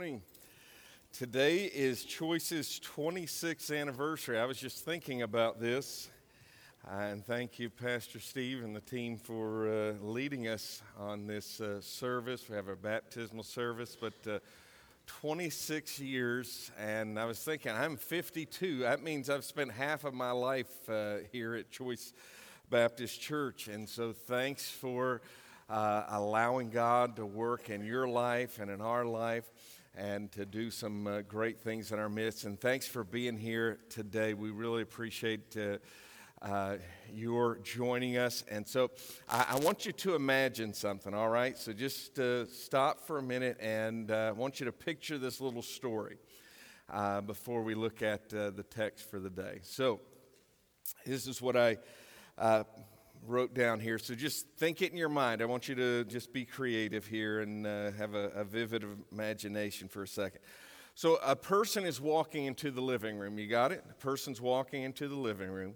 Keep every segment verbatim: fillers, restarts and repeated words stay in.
morning. Today is Choice's twenty-sixth anniversary. I was just thinking about this, uh, and thank you, Pastor Steve and the team, for uh, leading us on this uh, service. We have our baptismal service, but uh, twenty-six years, and I was thinking, I'm fifty-two. That means I've spent half of my life uh, here at Choice Baptist Church, and so thanks for Uh, allowing God to work in your life and in our life and to do some uh, great things in our midst. And thanks for being here today. We really appreciate uh, uh, your joining us. And so I, I want you to imagine something, all right? So just uh, stop for a minute, and uh, I want you to picture this little story uh, before we look at uh, the text for the day. So this is what I Uh, wrote down here. So just think it in your mind. I want you to just be creative here and uh, have a, a vivid imagination for a second. So a person is walking into the living room. You got it? A person's walking into the living room.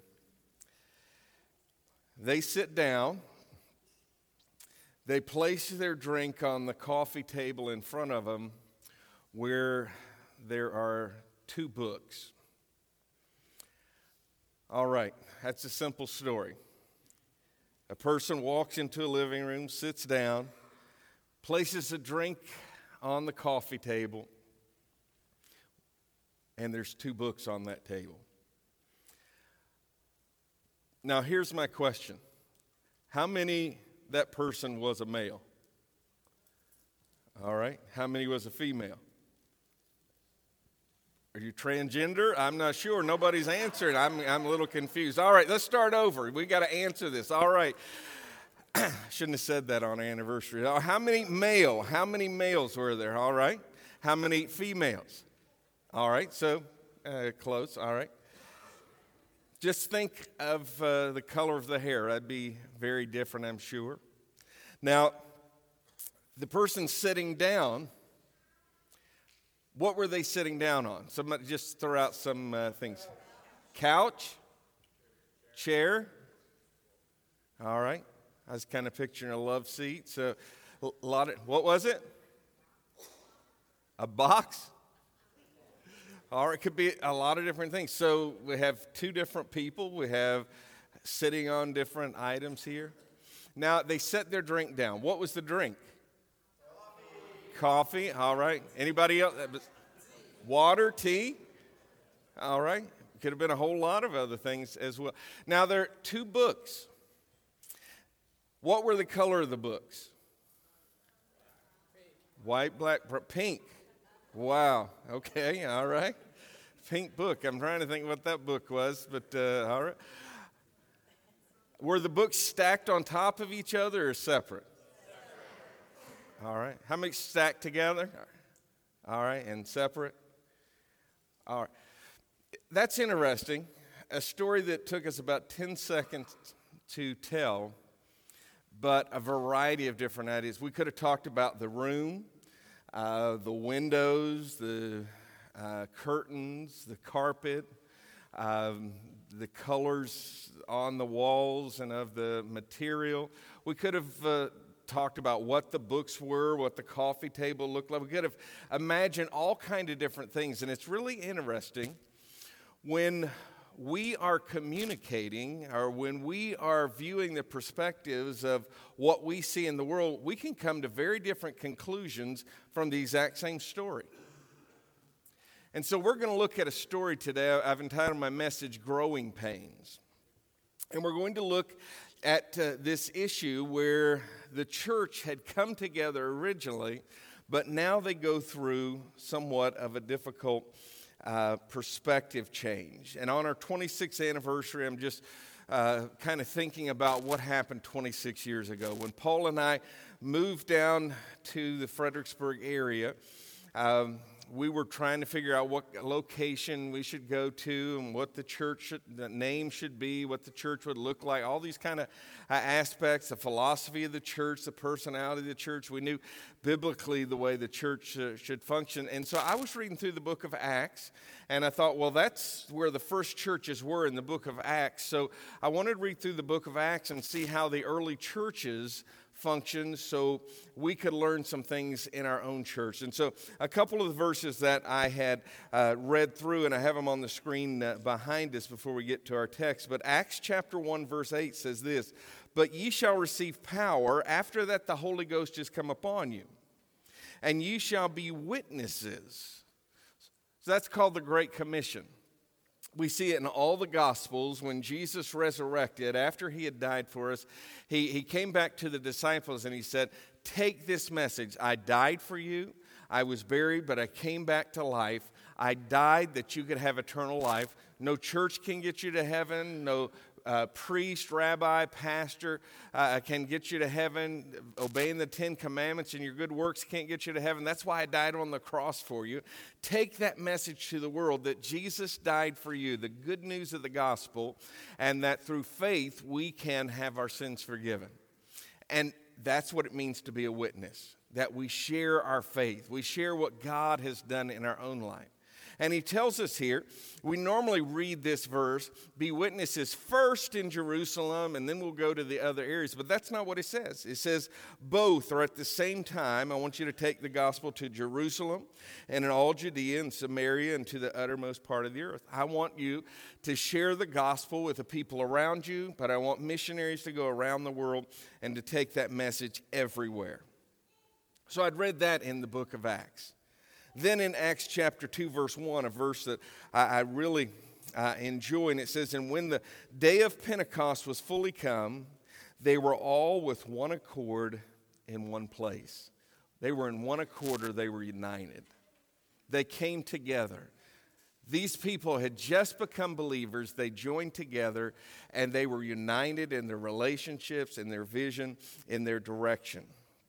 They sit down. They place their drink on the coffee table in front of them where there are two books. All right, that's a simple story. A person walks into a living room, sits down, places a drink on the coffee table, and there's two books on that table. Now, here's my question. How many that person was a male? All right. How many was a female? Are you transgender? I'm not sure. Nobody's answering. I'm, I'm a little confused. All right, let's start over. We got to answer this. All right. Shouldn't have said that on anniversary. How many male? How many males were there? All right. How many females? All right. So uh, close. All right. Just think of uh, the color of the hair. That'd be very different, I'm sure. Now, the person sitting down, what were they sitting down on? Somebody just throw out some uh, things. Couch? Chair? All right. I was kind of picturing a love seat. So a lot of, what was it? A box? Or it could be a lot of different things. So we have two different people. We have sitting on different items here. Now, they set their drink down. What was the drink? Coffee, all right. Anybody else? Water, tea, all right. Could have been a whole lot of other things as well. Now, there are two books. What were the color of the books? White, black, pink. Wow, okay, all right. Pink book. I'm trying to think what that book was, but uh, all right. Were the books stacked on top of each other or separate? All right. How many stacked together? All right. And separate? All right. That's interesting. A story that took us about ten seconds to tell, but a variety of different ideas. We could have talked about the room, uh, the windows, the uh, curtains, the carpet, um, the colors on the walls and of the material. We could have Uh, talked about what the books were, what the coffee table looked like. We could have imagined all kind of different things. And it's really interesting when we are communicating or when we are viewing the perspectives of what we see in the world, we can come to very different conclusions from the exact same story. And so we're going to look at a story today. I've entitled my message, Growing Pains. And we're going to look at uh, this issue where the church had come together originally, but now they go through somewhat of a difficult uh, perspective change. And on our twenty-sixth anniversary, I'm just uh, kind of thinking about what happened twenty-six years ago. When Paul and I moved down to the Fredericksburg area, um, we were trying to figure out what location we should go to and what the church should, the name should be, what the church would look like, all these kind of uh, aspects, the philosophy of the church, the personality of the church. We knew biblically the way the church uh, should function. And so I was reading through the book of Acts, and I thought, well, that's where the first churches were, in the book of Acts. So I wanted to read through the book of Acts and see how the early churches functions so we could learn some things in our own church. And so a couple of the verses that I had uh, read through, and I have them on the screen uh, behind us before we get to our text, but Acts chapter one verse eight says this, "But ye shall receive power, after that the Holy Ghost is come upon you, and ye shall be witnesses." So that's called the Great Commission. We see it in all the Gospels. When Jesus resurrected, after he had died for us, he, he came back to the disciples and he said, "Take this message. I died for you. I was buried, but I came back to life. I died that you could have eternal life. No church can get you to heaven. No uh, priest, rabbi, pastor uh, can get you to heaven. Obeying the Ten Commandments and your good works can't get you to heaven. That's why I died on the cross for you. Take that message to the world that Jesus died for you, the good news of the gospel, and that through faith we can have our sins forgiven." And that's what it means to be a witness, that we share our faith. We share what God has done in our own life. And he tells us here, we normally read this verse, be witnesses first in Jerusalem, and then we'll go to the other areas. But that's not what it says. It says both are at the same time. I want you to take the gospel to Jerusalem and in all Judea and Samaria and to the uttermost part of the earth. I want you to share the gospel with the people around you, but I want missionaries to go around the world and to take that message everywhere. So I'd read that in the book of Acts. Then in Acts chapter two, verse one, a verse that I, I really uh, enjoy, and it says, "And when the day of Pentecost was fully come, they were all with one accord in one place." They were in one accord, or they were united. They came together. These people had just become believers. They joined together, and they were united in their relationships, in their vision, in their direction.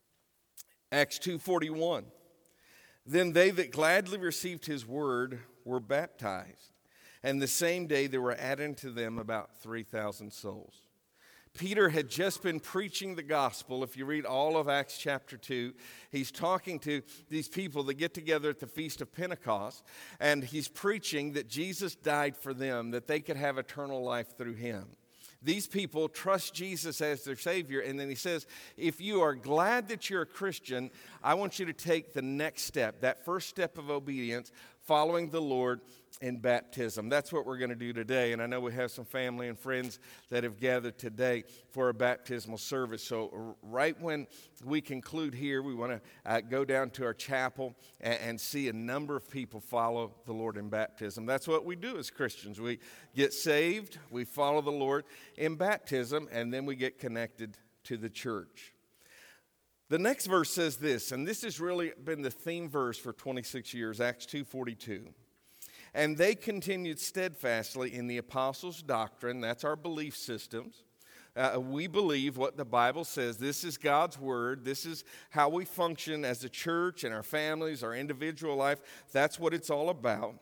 Acts two forty-one. "Then they that gladly received his word were baptized, and the same day there were added to them about three thousand souls." Peter had just been preaching the gospel. If you read all of Acts chapter two, he's talking to these people that get together at the Feast of Pentecost, and he's preaching that Jesus died for them, that they could have eternal life through him. These people trust Jesus as their Savior, and then he says, if you are glad that you're a Christian, I want you to take the next step, that first step of obedience, following the Lord in baptism. That's what we're going to do today, and I know we have some family and friends that have gathered today for a baptismal service. So right when we conclude here, we want to uh, go down to our chapel and, and see a number of people follow the Lord in baptism. That's what we do as Christians. We get saved, we follow the Lord in baptism, and then we get connected to the church. The next verse says this, and this has really been the theme verse for twenty-six years, Acts two forty-two. "And they continued steadfastly in the apostles' doctrine," that's our belief systems. Uh, we believe what the Bible says. This is God's word. This is how we function as a church and our families, our individual life. That's what it's all about.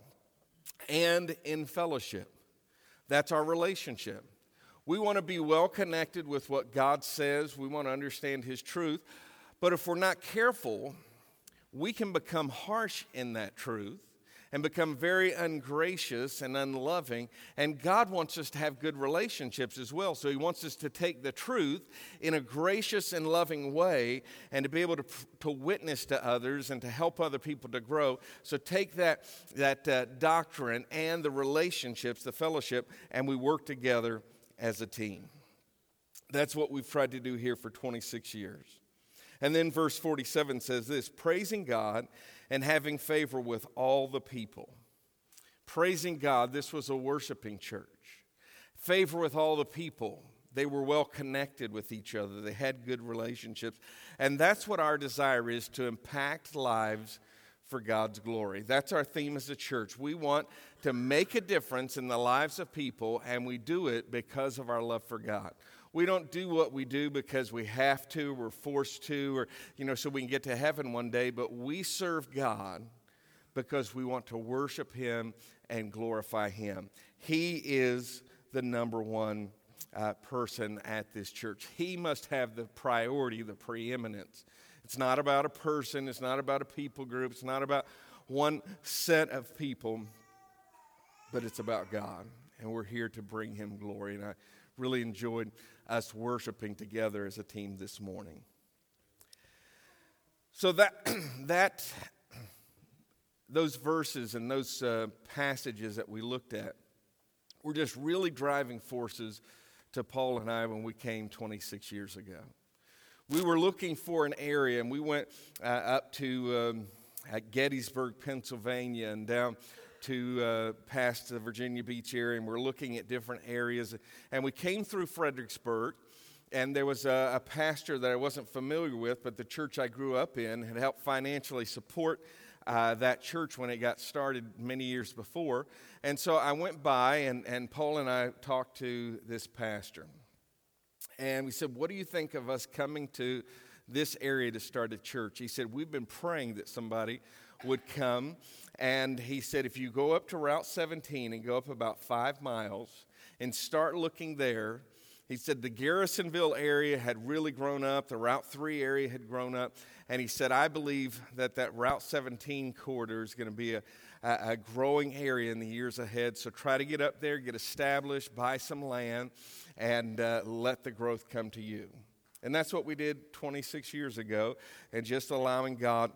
"And in fellowship." That's our relationship. We want to be well connected with what God says. We want to understand his truth. But if we're not careful, we can become harsh in that truth and become very ungracious and unloving. And God wants us to have good relationships as well. So he wants us to take the truth in a gracious and loving way and to be able to, to witness to others and to help other people to grow. So take that, that uh, doctrine and the relationships, the fellowship, and we work together as a team. That's what we've tried to do here for twenty-six years. And then verse forty-seven says this, praising God and having favor with all the people. Praising God, this was a worshiping church. Favor with all the people. They were well connected with each other. They had good relationships. And that's what our desire is, to impact lives for God's glory. That's our theme as a church. We want to make a difference in the lives of people, and we do it because of our love for God. We don't do what we do because we have to, we're forced to, or, you know, so we can get to heaven one day, but we serve God because we want to worship him and glorify him. He is the number one uh, person at this church. He must have the priority, the preeminence. It's not about a person, it's not about a people group, it's not about one set of people, but it's about God, and we're here to bring him glory. And I really enjoyed us worshiping together as a team this morning. So that that those verses and those uh, passages that we looked at were just really driving forces to Paul and I when we came twenty-six years ago. We were looking for an area, and we went uh, up to um, at Gettysburg, Pennsylvania, and down to uh, past the Virginia Beach area, and we're looking at different areas. And we came through Fredericksburg, and there was a, a pastor that I wasn't familiar with, but the church I grew up in had helped financially support uh, that church when it got started many years before. And so I went by, and, and Paul and I talked to this pastor. And we said, what do you think of us coming to this area to start a church? He said, we've been praying that somebody would come. And he said, if you go up to Route seventeen and go up about five miles and start looking there, he said the Garrisonville area had really grown up. The Route three area had grown up. And he said, I believe that that Route seventeen corridor is going to be a, a, a growing area in the years ahead. So try to get up there, get established, buy some land, and uh, let the growth come to you. And that's what we did twenty-six years ago, and just allowing God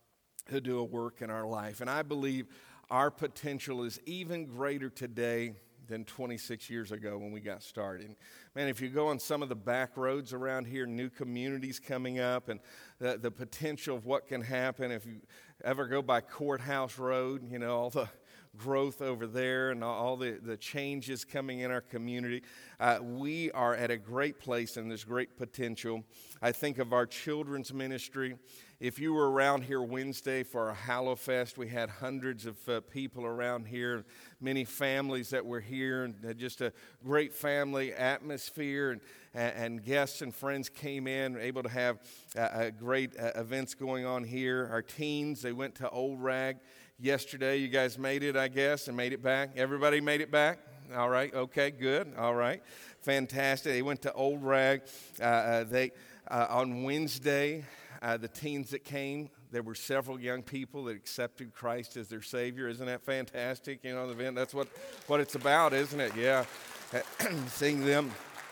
to do a work in our life. And I believe our potential is even greater today than twenty-six years ago when we got started. Man, if you go on some of the back roads around here, new communities coming up, and the, the potential of what can happen. If you ever go by Courthouse Road, you know, all the growth over there and all the, the changes coming in our community. Uh, we are at a great place, and there's great potential. I think of our children's ministry. If you were around here Wednesday for our Hallow Fest, we had hundreds of uh, people around here, many families that were here, and just a great family atmosphere, and, and guests and friends came in, able to have uh, great uh, events going on here. Our teens, they went to Old Rag yesterday. You guys made it, I guess, and made it back. Everybody made it back? All right. Okay, good. All right. Fantastic. They went to Old Rag. Uh, uh, they uh, on Wednesday, uh, the teens that came, there were several young people that accepted Christ as their Savior. Isn't that fantastic? You know, the event, that's what, what it's about, isn't it? Yeah. Seeing them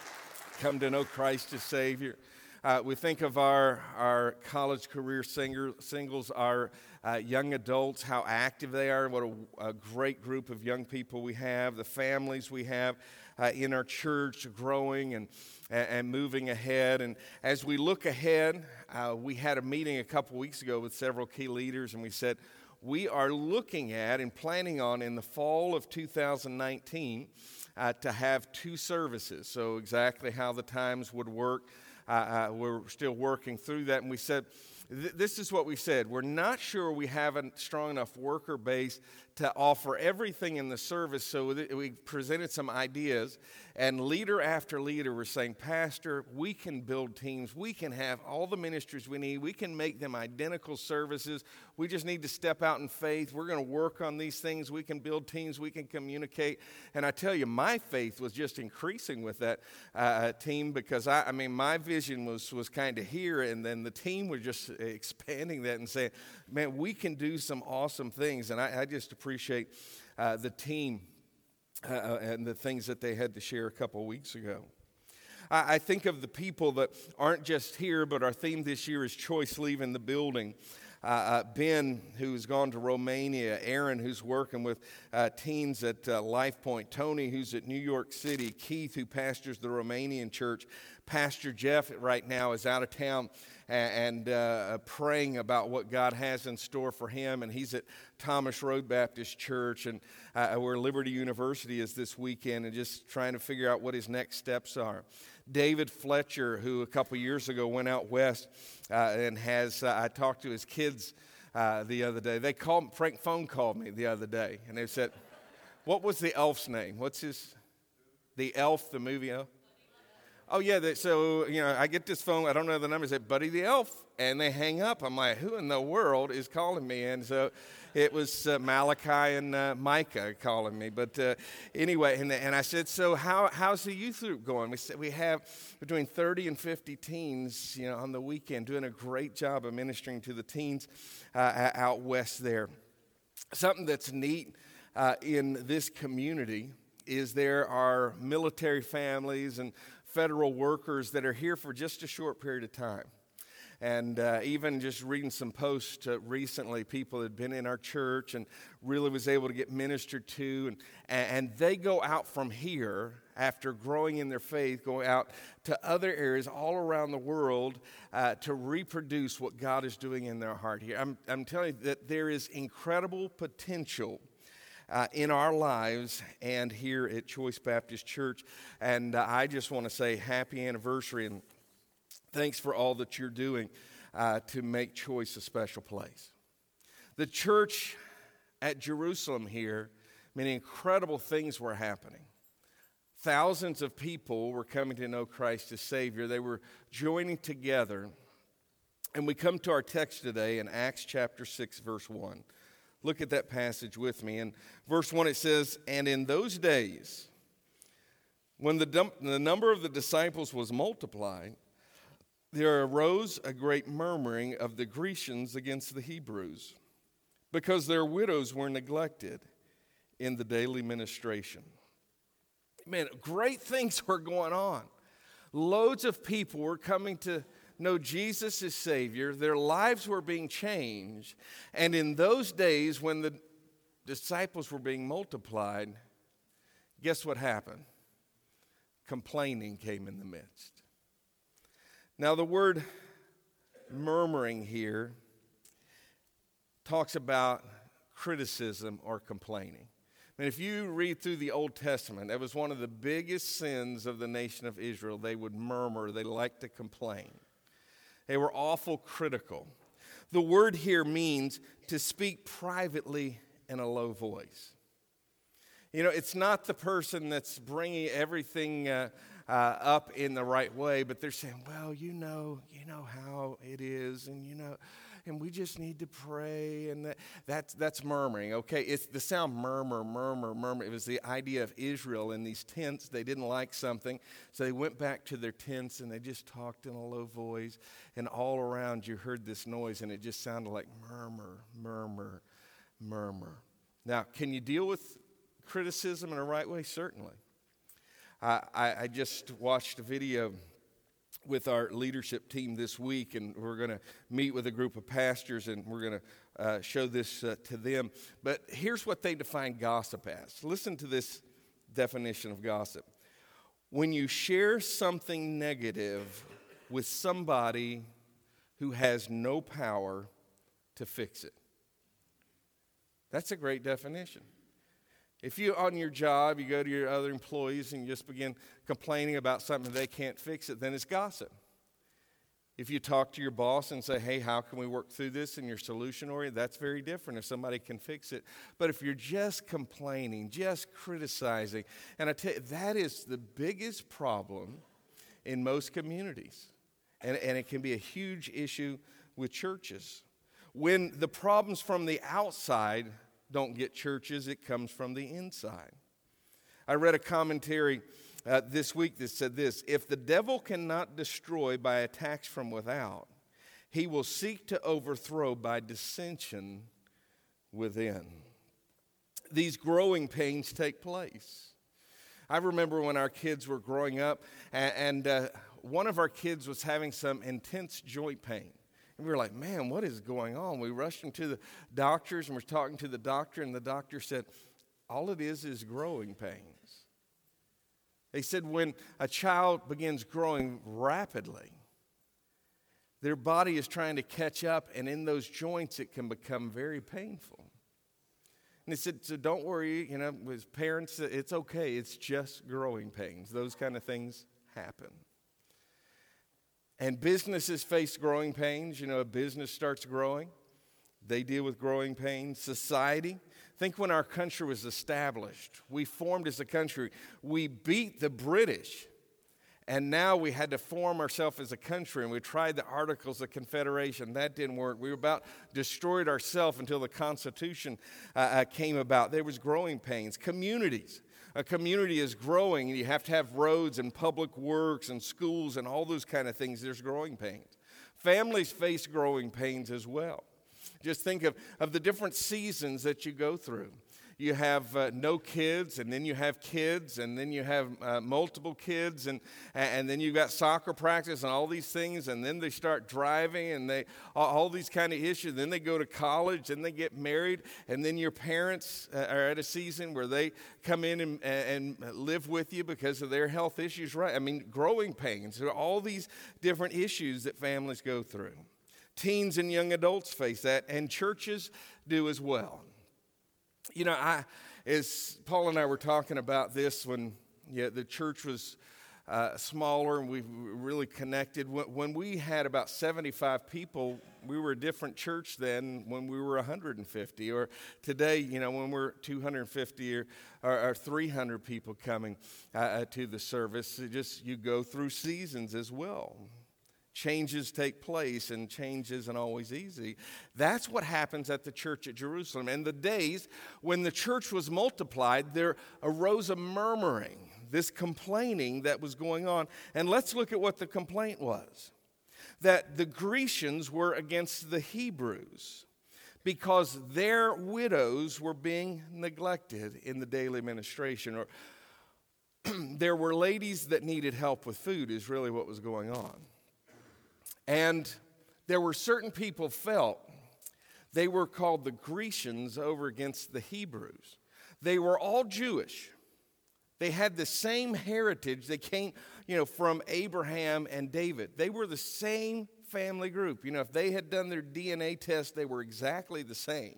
come to know Christ as Savior. Uh, we think of our, our college career singer, singles, our uh, young adults, how active they are, what a, a great group of young people we have, the families we have uh, in our church growing and, and moving ahead. And as we look ahead, uh, we had a meeting a couple weeks ago with several key leaders, and we said, we are looking at and planning on in the fall of two thousand nineteen uh, to have two services. So exactly how the times would work. Uh, uh, we're still working through that, and we said, th- this is what we said. We're not sure we have a strong enough worker base to offer everything in the service, so th- we presented some ideas, and leader after leader were saying, Pastor, we can build teams. We can have all the ministries we need. We can make them identical services. We just need to step out in faith. We're going to work on these things. We can build teams. We can communicate. And I tell you, my faith was just increasing with that uh, team because, I, I mean, my vision was, was kind of here, and then the team was just expanding that and saying, man, we can do some awesome things. And I, I just appreciate uh, the team uh, and the things that they had to share a couple of weeks ago. I, I think of the people that aren't just here, but our theme this year is choice leaving the building. Uh, uh, Ben, who's gone to Romania, Aaron, who's working with uh, teens at uh, Life Point, Tony, who's at New York City, Keith, who pastors the Romanian church, Pastor Jeff right now is out of town and, and uh, praying about what God has in store for him, and he's at Thomas Road Baptist Church, and uh, where Liberty University is this weekend, and just trying to figure out what his next steps are. David Fletcher, who a couple years ago went out west uh, and has, uh, I talked to his kids uh, the other day. They called, Frank phone called me the other day, and they said, what was the elf's name? What's his, the elf, the movie elf? Oh, yeah, they, so, you know, I get this phone, I don't know the number, I said, Buddy the Elf, and they hang up. I'm like, who in the world is calling me? And so it was uh, Malachi and uh, Micah calling me. But uh, anyway, and, and I said, so how how's the youth group going? We said we have between thirty and fifty teens, you know, on the weekend, doing a great job of ministering to the teens uh, out west there. Something that's neat uh, in this community is there are military families and federal workers that are here for just a short period of time. and uh, even just reading some posts uh, recently, people had been in our church and really was able to get ministered to, and, and they go out from here after growing in their faith, going out to other areas all around the world uh, to reproduce what God is doing in their heart here. I'm, I'm telling you that there is incredible potential Uh, in our lives and here at Choice Baptist Church. And uh, I just want to say happy anniversary and thanks for all that you're doing uh, to make Choice a special place. The church at Jerusalem here, many incredible things were happening. Thousands of people were coming to know Christ as Savior. They were joining together. And we come to our text today in Acts chapter six, verse one. Look at that passage with me. In verse one it says, "And in those days, when the, dum- the number of the disciples was multiplied, there arose a great murmuring of the Grecians against the Hebrews, because their widows were neglected in the daily ministration." Man, great things were going on. Loads of people were coming to know Jesus as Savior. Their lives were being changed. And in those days when the disciples were being multiplied, guess what happened? Complaining came in the midst. Now the word murmuring here talks about criticism or complaining. I mean, if you read through the Old Testament, that was one of the biggest sins of the nation of Israel. They would murmur. They liked to complain. They were awful critical. The word here means to speak privately in a low voice. You know, it's not the person that's bringing everything uh, uh, up in the right way, but they're saying, well, you know, you know how it is, and you know, and we just need to pray, and that, that's that's murmuring. Okay, it's the sound murmur, murmur, murmur. It was the idea of Israel in these tents. They didn't like something, so they went back to their tents and they just talked in a low voice, and all around you heard this noise, and it just sounded like murmur, murmur, murmur. Now, can you deal with criticism in a right way? Certainly. I, I, I just watched a video with our leadership team this week, and we're going to meet with a group of pastors, and we're going to uh, show this uh, to them. But here's what they define gossip as. Listen to this definition of gossip. When you share something negative with somebody who has no power to fix it. That's a great definition. If you, on your job, you go to your other employees and you just begin complaining about something they can't fix it, then it's gossip. If you talk to your boss and say, hey, how can we work through this, and you're solution-oriented, that's very different if somebody can fix it. But if you're just complaining, just criticizing, and I tell you, that is the biggest problem in most communities. And, and it can be a huge issue with churches. When the problems from the outside don't get churches, it comes from the inside. I read a commentary uh, this week that said this: if the devil cannot destroy by attacks from without, he will seek to overthrow by dissension within. These growing pains take place. I remember when our kids were growing up, and, and uh, one of our kids was having some intense joint pain. And we were like, man, what is going on? We rushed him to the doctors, and we're talking to the doctor, and the doctor said, all it is is growing pains. They said when a child begins growing rapidly, their body is trying to catch up, and in those joints it can become very painful. And they said, so don't worry, you know, with parents, it's okay. It's just growing pains. Those kind of things happen. And businesses face growing pains. You know, a business starts growing, they deal with growing pains. Society, think when our country was established, we formed as a country, we beat the British, and now we had to form ourselves as a country, and we tried the Articles of Confederation. That didn't work. We were about destroyed ourselves until the Constitution uh, uh, came about. There was growing pains. Communities. A community is growing, and you have to have roads and public works and schools and all those kind of things. There's growing pains. Families face growing pains as well. Just think of, of the different seasons that you go through. you have uh, no kids, and then you have kids, and then you have uh, multiple kids, and and then you've got soccer practice and all these things, and then they start driving, and they all, all these kind of issues. Then they go to college, and they get married, and then your parents uh, are at a season where they come in and, and live with you because of their health issues, right? I mean, growing pains, all these different issues that families go through. Teens and young adults face that, and churches do as well. You know, I, as Paul and I were talking about this when yeah, the church was uh, smaller and we really connected. When, when we had about seventy-five people, we were a different church than when we were one hundred fifty. Or today, you know, when we're two hundred fifty or, or, or three hundred people coming uh, to the service, it just you go through seasons as well. Changes take place, and change isn't always easy. That's what happens at the church at Jerusalem. And the days when the church was multiplied, there arose a murmuring, this complaining that was going on. And let's look at what the complaint was. That the Grecians were against the Hebrews because their widows were being neglected in the daily ministration. Or there were ladies that needed help with food is really what was going on. And there were certain people felt they were called the Grecians over against the Hebrews. They were all Jewish. They had the same heritage. They came, you know, from Abraham and David. They were the same family group. You know, if they had done their D N A test, they were exactly the same.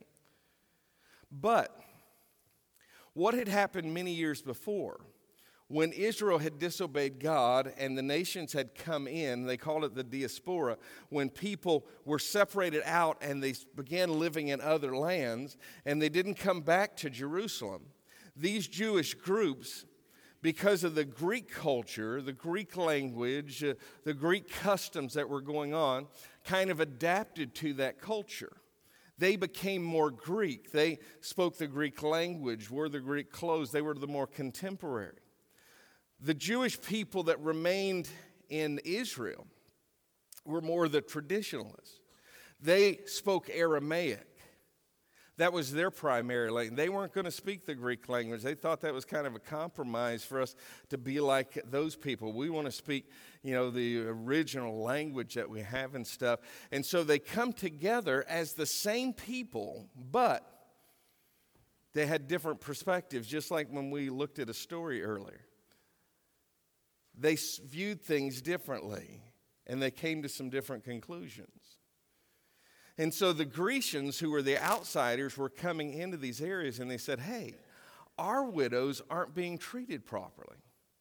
But what had happened many years before, when Israel had disobeyed God and the nations had come in, they called it the diaspora, when people were separated out and they began living in other lands and they didn't come back to Jerusalem, these Jewish groups, because of the Greek culture, the Greek language, uh, the Greek customs that were going on, kind of adapted to that culture. They became more Greek. They spoke the Greek language, wore the Greek clothes. They were the more contemporary. The Jewish people that remained in Israel were more the traditionalists. They spoke Aramaic. That was their primary language. They weren't going to speak the Greek language. They thought that was kind of a compromise for us to be like those people. We want to speak, you know, the original language that we have and stuff. And so they come together as the same people, but they had different perspectives, just like when we looked at a story earlier. They viewed things differently, and they came to some different conclusions. And so the Grecians, who were the outsiders, were coming into these areas, and they said, hey, our widows aren't being treated properly.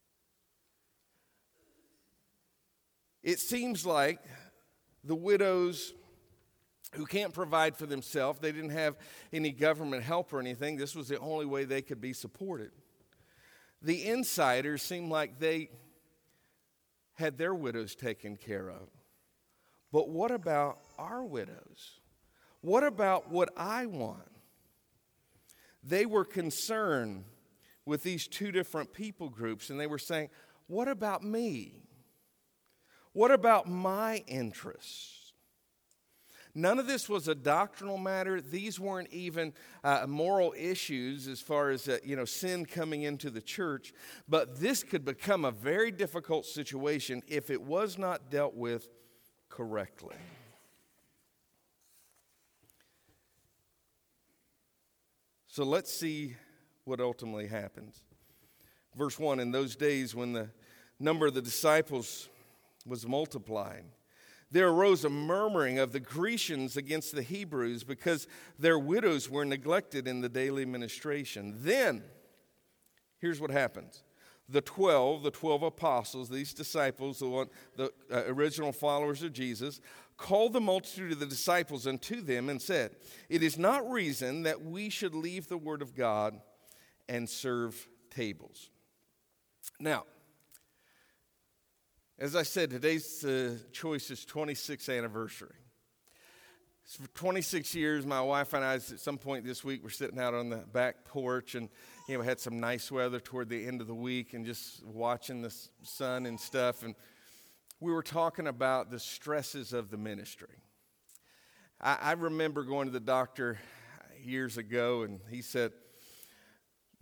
It seems like the widows who can't provide for themselves, they didn't have any government help or anything. This was the only way they could be supported. The insiders seemed like they had their widows taken care of. But what about our widows? What about what I want? They were concerned with these two different people groups, and they were saying, what about me? What about my interests? None of this was a doctrinal matter. These weren't even uh, moral issues as far as uh, you know, sin coming into the church. But this could become a very difficult situation if it was not dealt with correctly. So let's see what ultimately happens. Verse one, in those days when the number of the disciples was multiplied, there arose a murmuring of the Grecians against the Hebrews because their widows were neglected in the daily ministration. Then, here's what happens. The twelve, the twelve apostles, these disciples, the, one, the uh, original followers of Jesus, called the multitude of the disciples unto them and said, it is not reason that we should leave the word of God and serve tables. Now, as I said, today's uh, Choice's twenty-sixth anniversary. So for twenty-six years, my wife and I, at some point this week, were sitting out on the back porch, and you know, we had some nice weather toward the end of the week, and just watching the sun and stuff. And we were talking about the stresses of the ministry. I, I remember going to the doctor years ago, and he said,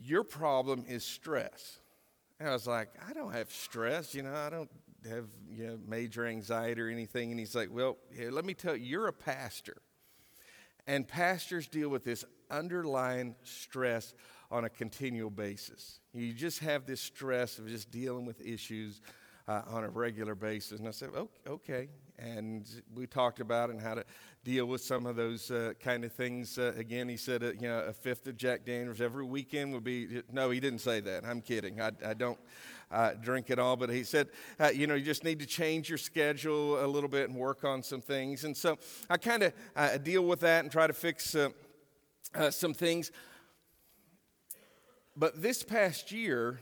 your problem is stress. And I was like, I don't have stress, you know, I don't have you know, major anxiety or anything. And he's like, well, here, let me tell you, you're a pastor. And pastors deal with this underlying stress on a continual basis. You just have this stress of just dealing with issues uh, on a regular basis. And I said, oh, okay. And we talked about it and how to deal with some of those uh, kind of things. Uh, again, he said, uh, you know, a fifth of Jack Daniels every weekend would be, no, he didn't say that. I'm kidding. I, I don't uh, drink it all. But he said, uh, you know, you just need to change your schedule a little bit and work on some things. And so I kind of uh, deal with that and try to fix uh, uh, some things. But this past year,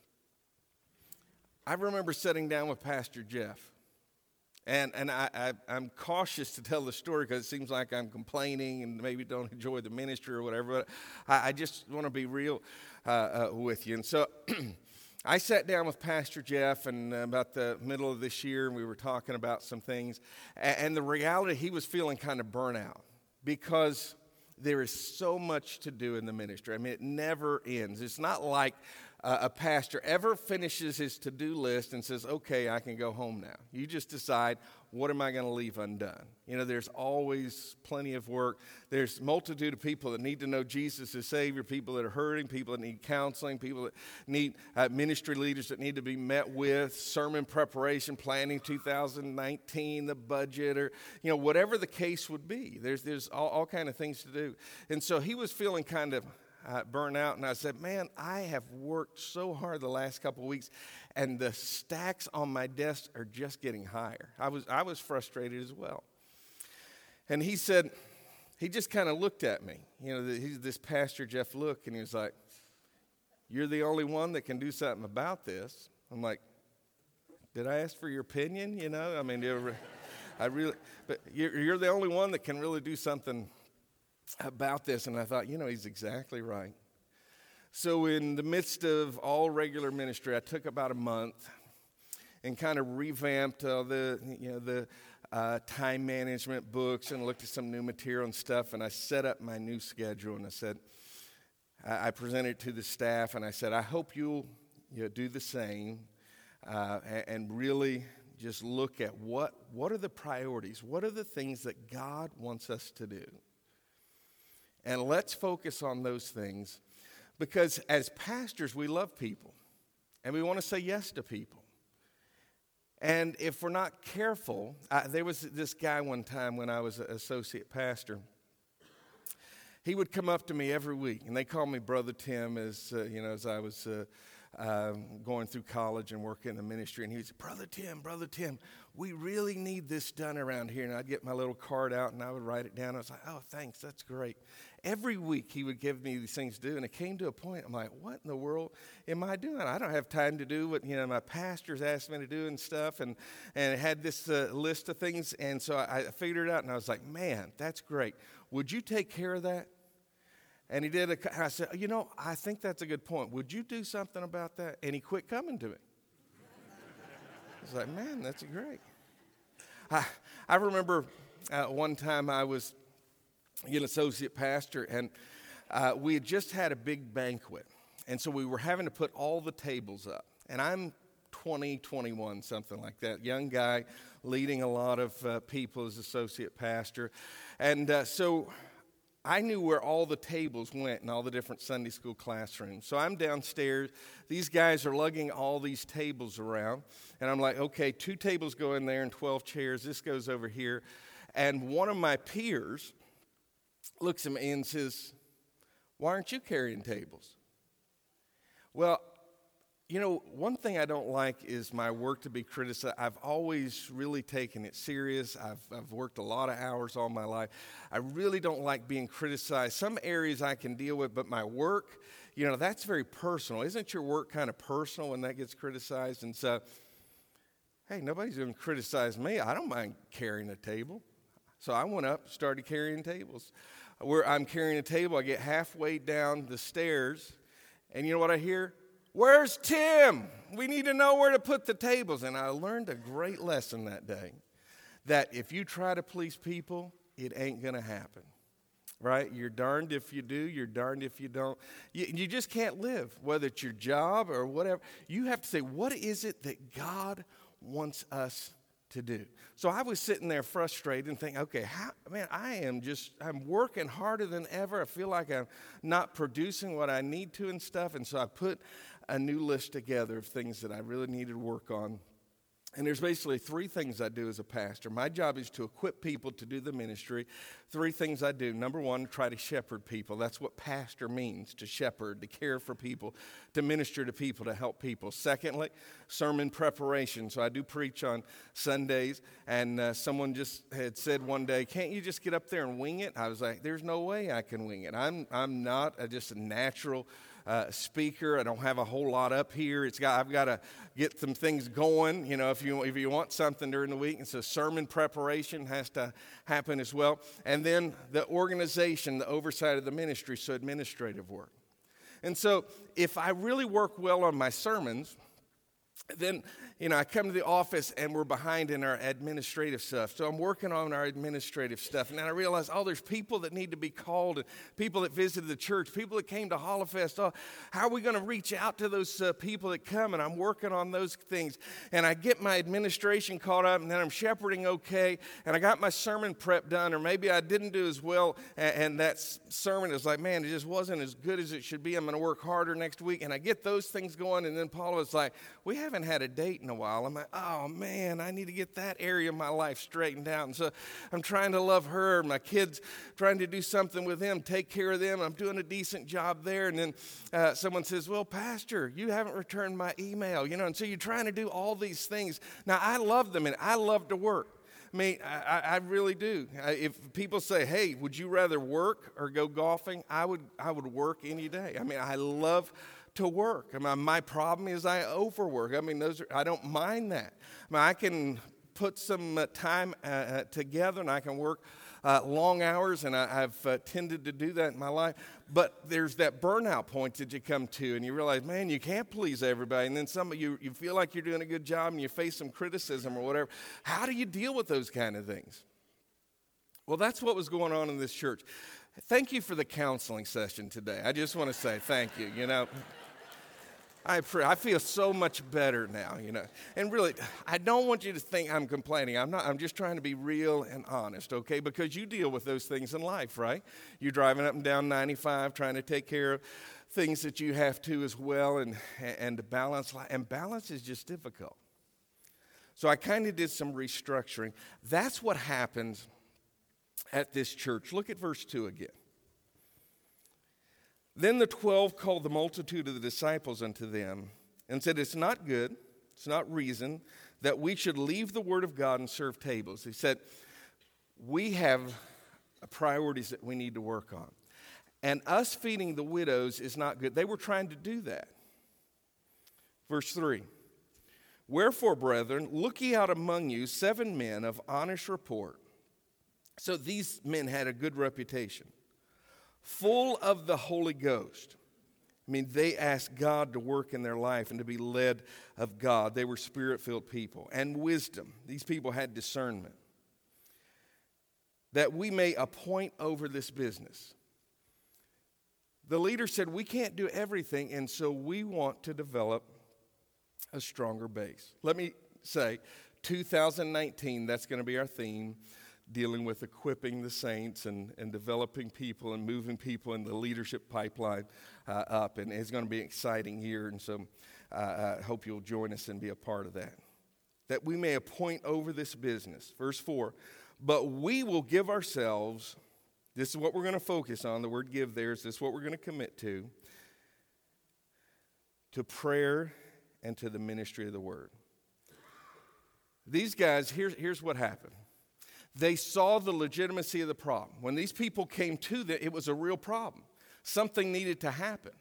I remember sitting down with Pastor Jeff. And and I, I, I'm cautious to tell the story because it seems like I'm complaining and maybe don't enjoy the ministry or whatever. But I, I just want to be real uh, uh, with you. And so I sat down with Pastor Jeff and uh, about the middle of this year, and we were talking about some things. And, and the reality, he was feeling kind of burnout because there is so much to do in the ministry. I mean, it never ends. It's not like Uh, a pastor ever finishes his to-do list and says, okay, I can go home now. You just decide, what am I going to leave undone? You know, there's always plenty of work. There's a multitude of people that need to know Jesus as Savior, people that are hurting, people that need counseling, people that need uh, ministry leaders that need to be met with, sermon preparation, planning two thousand nineteen, the budget, or, you know, whatever the case would be. There's, there's all, all kind of things to do. And so he was feeling kind of Uh, burn out, and I said, man, I have worked so hard the last couple of weeks, and the stacks on my desk are just getting higher. I was I was frustrated as well. And he said, he just kind of looked at me, you know, the, he's this Pastor Jeff look, and he was like, you're the only one that can do something about this. I'm like, did I ask for your opinion? You know, I mean, I really, but you're, you're the only one that can really do something about this. And I thought, you know, he's exactly right. So in the midst of all regular ministry, I took about a month and kind of revamped uh, the, you know, the uh, time management books and looked at some new material and stuff. And I set up my new schedule, and I said, I, I presented it to the staff, and I said, I hope you'll you know, do the same uh, and, and really just look at what what are the priorities, what are the things that God wants us to do. And let's focus on those things, because as pastors, we love people, and we want to say yes to people. And if we're not careful, I, there was this guy one time when I was an associate pastor. He would come up to me every week, and they called me Brother Tim as, uh, you know, as I was uh, um, going through college and working in the ministry. And he would say, Brother Tim, Brother Tim, we really need this done around here. And I'd get my little card out, and I would write it down. I was like, oh, thanks, that's great. Every week he would give me these things to do, and it came to a point, I'm like, what in the world am I doing? I don't have time to do what, you know, my pastors asked me to do and stuff, and, and I had this uh, list of things, and so I, I figured it out, and I was like, man, that's great. Would you take care of that? And he did. A, I said, you know, I think that's a good point. Would you do something about that? And he quit coming to me. I was like, man, that's great. I, I remember uh, one time I was an associate pastor, and uh, we had just had a big banquet. And so we were having to put all the tables up. And I'm twenty, twenty-one, something like that, young guy leading a lot of uh, people as associate pastor. And uh, so I knew where all the tables went in all the different Sunday school classrooms. So I'm downstairs. These guys are lugging all these tables around. And I'm like, okay, two tables go in there and twelve chairs. This goes over here. And one of my peers looks at me and says, why aren't you carrying tables? Well, you know, one thing I don't like is my work to be criticized. I've always really taken it serious. I've, I've worked a lot of hours all my life. I really don't like being criticized. Some areas I can deal with, but my work, you know, that's very personal. Isn't your work kind of personal when that gets criticized? And so, hey, nobody's going to criticize me. I don't mind carrying a table. So I went up, started carrying tables. Where I'm carrying a table, I get halfway down the stairs, and you know what I hear? Where's Tim? We need to know where to put the tables. And I learned a great lesson that day, that if you try to please people, it ain't going to happen. right? You're darned if you do, you're darned if you don't. You, you just can't live, whether it's your job or whatever. You have to say, what is it that God wants us to do? So I was sitting there frustrated and thinking, okay, how, man, I am just, I'm working harder than ever. I feel like I'm not producing what I need to and stuff. And so I put a new list together of things that I really needed to work on. And there's basically three things I do as a pastor. My job is to equip people to do the ministry. Three things I do. Number one, try to shepherd people. That's what pastor means, to shepherd, to care for people, to minister to people, to help people. Secondly, sermon preparation. So I do preach on Sundays, and uh, someone just had said one day, can't you just get up there and wing it? I was like, there's no way I can wing it. I'm, I'm not a, just a natural Uh, speaker. I don't have a whole lot up here. It's got I've got to get some things going. You know, if you if you want something during the week, and so sermon preparation has to happen as well. And then the organization, the oversight of the ministry, so administrative work. And so, if I really work well on my sermons, then, you know, I come to the office and we're behind in our administrative stuff. So I'm working on our administrative stuff. And then I realize, oh, there's people that need to be called, and people that visited the church, people that came to Hollowfest. Oh, how are we going to reach out to those uh, people that come? And I'm working on those things. And I get my administration caught up, and then I'm shepherding okay. And I got my sermon prep done, or maybe I didn't do as well. And, and that sermon is like, man, it just wasn't as good as it should be. I'm going to work harder next week. And I get those things going. And then Paula was like, we haven't had a date in a while. I'm like, oh man, I need to get that area of my life straightened out. And so I'm trying to love her, my kids, trying to do something with them, take care of them. I'm doing a decent job there. And then uh, someone says, well, Pastor, you haven't returned my email, you know, and so you're trying to do all these things. Now, I love them, and I love to work. I mean, I, I really do. I, if people say, hey, would you rather work or go golfing? I would, I would work any day. I mean, I love to work. I mean, my problem is I overwork. I mean, those are, I don't mind that. I mean, I can put some uh, time uh, together, and I can work uh, long hours, and I, I've uh, tended to do that in my life. But there's that burnout point that you come to, and you realize, man, you can't please everybody. And then some of you, you feel like you're doing a good job, and you face some criticism or whatever. How do you deal with those kind of things? Well, that's what was going on in this church. Thank you for the counseling session today. I just want to say thank you, you know. I pray, I feel so much better now, you know. And really, I don't want you to think I'm complaining. I'm not. I'm just trying to be real and honest, okay? Because you deal with those things in life, right? You're driving up and down ninety-five, trying to take care of things that you have to as well, and and to balance life. And balance is just difficult. So I kind of did some restructuring. That's what happens at this church. Look at verse two again. Then the twelve called the multitude of the disciples unto them and said, it's not good, it's not reason that we should leave the word of God and serve tables. He said, we have priorities that we need to work on. And us feeding the widows is not good. They were trying to do that. Verse three, wherefore, brethren, look ye out among you seven men of honest report. So these men had a good reputation, full of the Holy Ghost. I mean, they asked God to work in their life and to be led of God. They were spirit-filled people. And wisdom. These people had discernment. That we may appoint over this business. The leader said, we can't do everything, and so we want to develop a stronger base. Let me say, two thousand nineteen, that's going to be our theme. Dealing with equipping the saints and, and developing people and moving people in the leadership pipeline uh, up. And it's going to be an exciting year, and so uh, I hope you'll join us and be a part of that. That we may appoint over this business. Verse four, but we will give ourselves, this is what we're going to focus on, the word give there is this is what we're going to commit to, to prayer and to the ministry of the word. These guys, here's, here's what happened. They saw the legitimacy of the problem. When these people came to them, it was a real problem. Something needed to happen.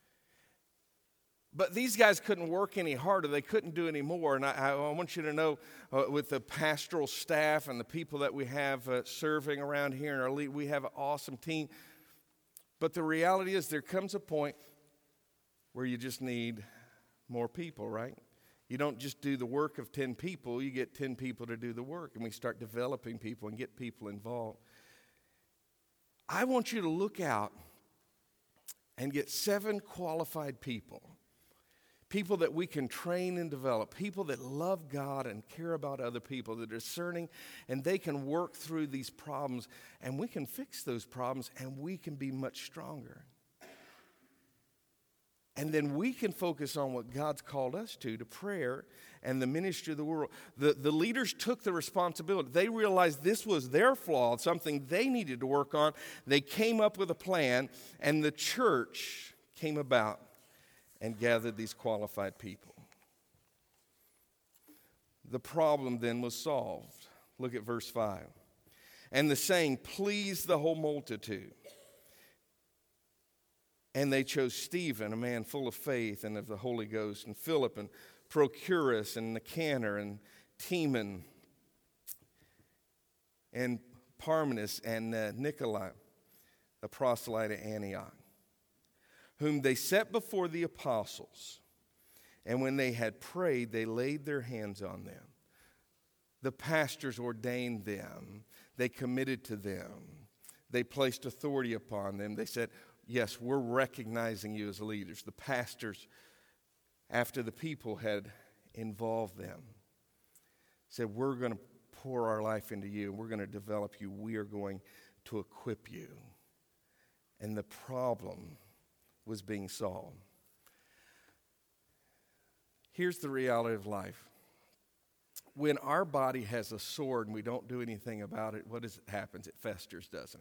But these guys couldn't work any harder. They couldn't do any more. And I, I want you to know, uh, with the pastoral staff and the people that we have uh, serving around here in our lead, we have an awesome team. But the reality is there comes a point where you just need more people, right? You don't just do the work of ten people, you get ten people to do the work, and we start developing people and get people involved. I want you to look out and get seven qualified people. People that we can train and develop, people that love God and care about other people, that are discerning, and they can work through these problems, and we can fix those problems, and we can be much stronger. And then we can focus on what God's called us to, to prayer and the ministry of the world. The, the leaders took the responsibility. They realized this was their flaw, something they needed to work on. They came up with a plan, and the church came about and gathered these qualified people. The problem then was solved. Look at verse five. And the saying pleased the whole multitude. And they chose Stephen, a man full of faith and of the Holy Ghost, and Philip, and Prochorus, and Nicanor, and Timon, and Parmenas, and uh, Nicolai, the proselyte of Antioch, whom they set before the apostles. And when they had prayed, they laid their hands on them. The pastors ordained them. They committed to them. They placed authority upon them. They said, yes, we're recognizing you as leaders. The pastors, after the people had involved them, said, we're going to pour our life into you. We're going to develop you. We are going to equip you. And the problem was being solved. Here's the reality of life. When our body has a sword and we don't do anything about it, what does it happens? It festers, doesn't it?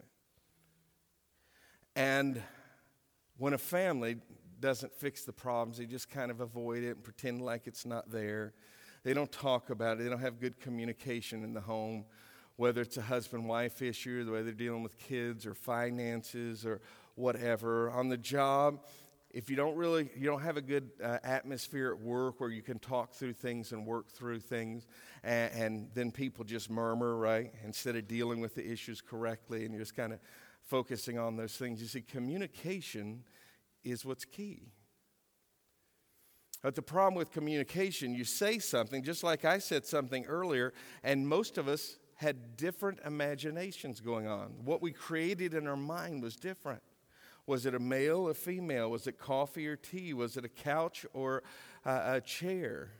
And when a family doesn't fix the problems, they just kind of avoid it and pretend like it's not there. They don't talk about it. They don't have good communication in the home, whether it's a husband-wife issue, whether they're dealing with kids or finances or whatever. On the job, if you don't really, you don't have a good uh, atmosphere at work where you can talk through things and work through things, and, and then people just murmur, right, instead of dealing with the issues correctly, and you're just kind of focusing on those things. You see, communication is what's key. But the problem with communication, you say something, just like I said something earlier, and most of us had different imaginations going on. What we created in our mind was different. Was it a male or female? Was it coffee or tea? Was it a couch or uh, a chair?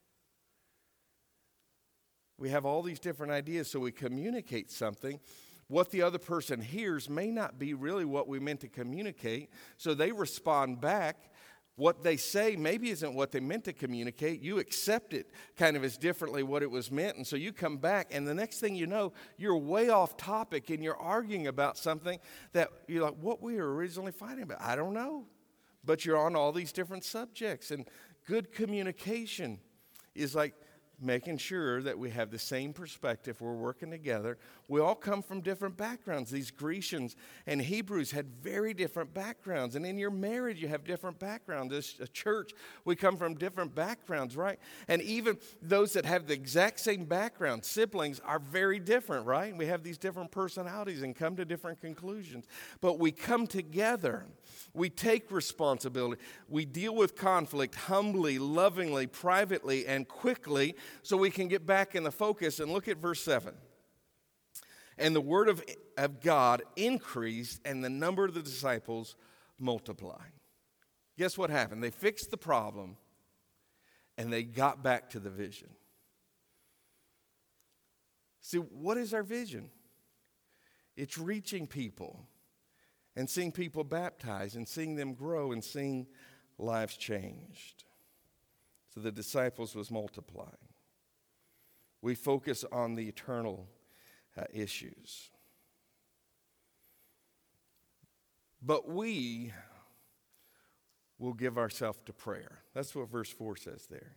We have all these different ideas, so we communicate something. What the other person hears may not be really what we meant to communicate, so they respond back. What they say maybe isn't what they meant to communicate. You accept it kind of as differently what it was meant, and so you come back, and the next thing you know, you're way off topic, and you're arguing about something that you're like, what we were originally fighting about? I don't know. But you're on all these different subjects, and good communication is like making sure that we have the same perspective. We're working together. We all come from different backgrounds. These Grecians and Hebrews had very different backgrounds. And in your marriage, you have different backgrounds. As a church, we come from different backgrounds, right? And even those that have the exact same background, siblings, are very different, right? We have these different personalities and come to different conclusions. But we come together. We take responsibility. We deal with conflict humbly, lovingly, privately, and quickly, so we can get back in the focus. And look at verse seven. And the word of, of God increased, and the number of the disciples multiplied. Guess what happened? They fixed the problem, and they got back to the vision. See, what is our vision? It's reaching people and seeing people baptized and seeing them grow and seeing lives changed. So the disciples was multiplying. We focus on the eternal uh, issues. But we will give ourselves to prayer. That's what verse four says there.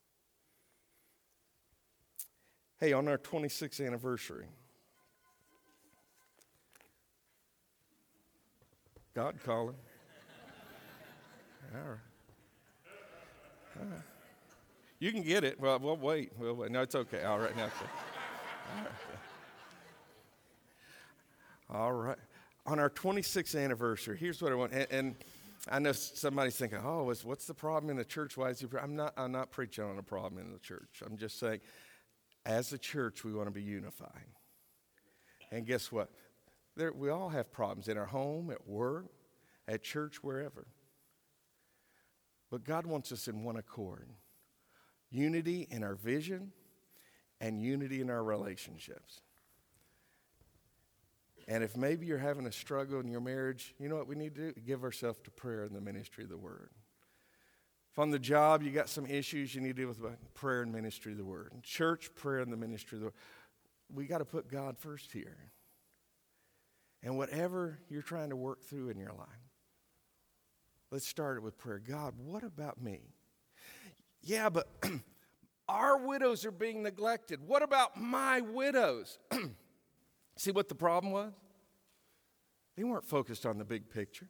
Hey, on our twenty-sixth anniversary, God calling. All right. All right. You can get it. Well, we'll wait. We'll wait. No, it's okay. All right. No, it's okay. All right. All right. On our twenty-sixth anniversary, here's what I want. And, and I know somebody's thinking, oh, what's, what's the problem in the church? Why is he? Pre-? I'm not. I'm not preaching on a problem in the church. I'm just saying, as a church, we want to be unified. And guess what? There, we all have problems in our home, at work, at church, wherever. But God wants us in one accord. Unity in our vision and unity in our relationships. And if maybe you're having a struggle in your marriage, you know what we need to do? Give ourselves to prayer and the ministry of the Word. If on the job you got some issues you need to deal with, prayer and ministry of the Word. In church, prayer and the ministry of the Word. We got to put God first here. And whatever you're trying to work through in your life, let's start it with prayer. God, what about me? Yeah, but our widows are being neglected. What about my widows? See what the problem was? They weren't focused on the big picture.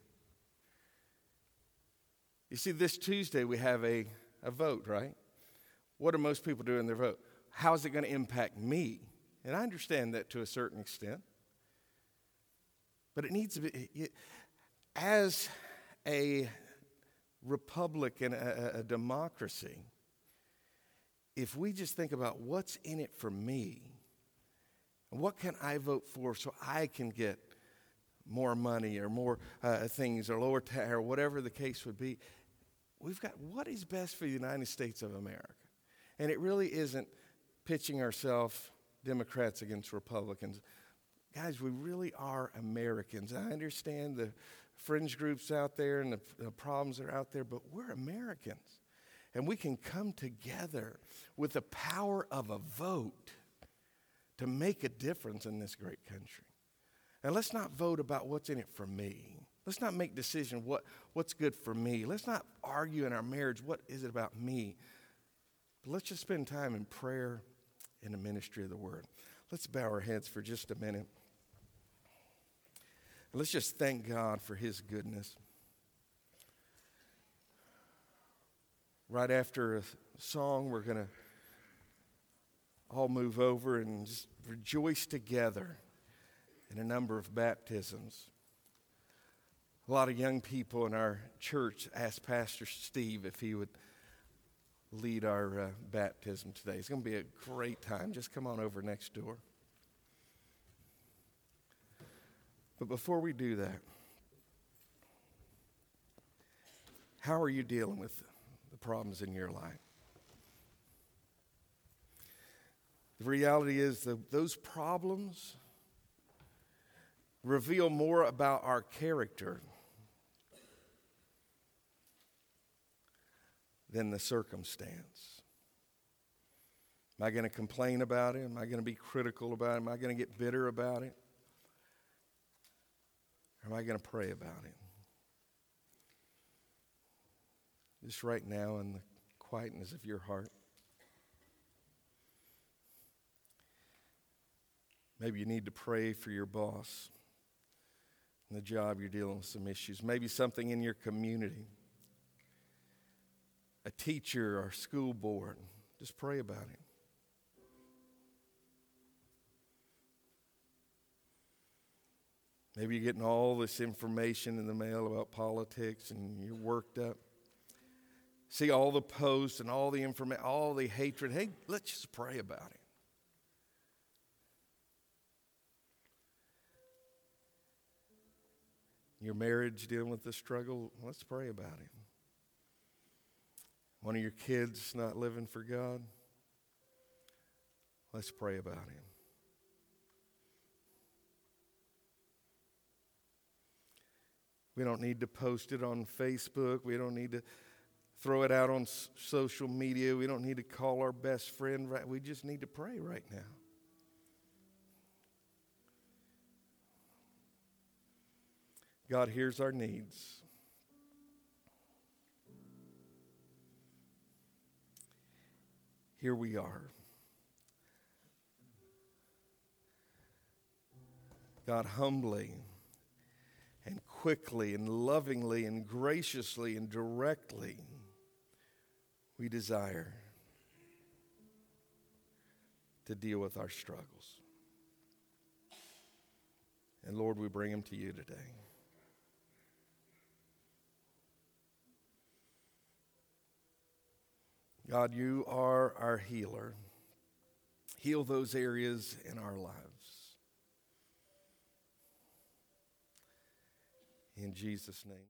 You see, this Tuesday we have a, a vote, right? What do most people do in their vote? How is it going to impact me? And I understand that to a certain extent. But it needs to be, it, as a republic and a, a democracy, if we just think about what's in it for me, what can I vote for so I can get more money or more uh, things or lower tax or whatever the case would be, we've got what is best for the United States of America. And it really isn't pitching ourselves Democrats against Republicans. Guys, we really are Americans. I understand the fringe groups out there and the, the problems that are out there, but we're Americans. And we can come together with the power of a vote to make a difference in this great country. And let's not vote about what's in it for me. Let's not make decisions what, what's good for me. Let's not argue in our marriage, what is it about me? But let's just spend time in prayer and the ministry of the Word. Let's bow our heads for just a minute. And let's just thank God for His goodness. Right after a song, we're going to all move over and just rejoice together in a number of baptisms. A lot of young people in our church asked Pastor Steve if he would lead our uh, baptism today. It's going to be a great time. Just come on over next door. But before we do that, how are you dealing with the problems in your life? The reality is that those problems reveal more about our character than the circumstance. Am I going to complain about it? Am I going to be critical about it? Am I going to get bitter about it? Or am I going to pray about it? Just right now in the quietness of your heart. Maybe you need to pray for your boss and the job you're dealing with some issues. Maybe something in your community. A teacher or school board. Just pray about it. Maybe you're getting all this information in the mail about politics and you're worked up. See all the posts and all the information, all the hatred. Hey, let's just pray about it. Your marriage dealing with this struggle, let's pray about it. One of your kids not living for God, let's pray about it. We don't need to post it on Facebook. We don't need to throw it out on s- social media. We don't need to call our best friend. Right? We just need to pray right now. God hears our needs. Here we are. God, humbly and quickly and lovingly and graciously and directly, we desire to deal with our struggles. And Lord, we bring them to you today. God, you are our healer. Heal those areas in our lives. In Jesus' name.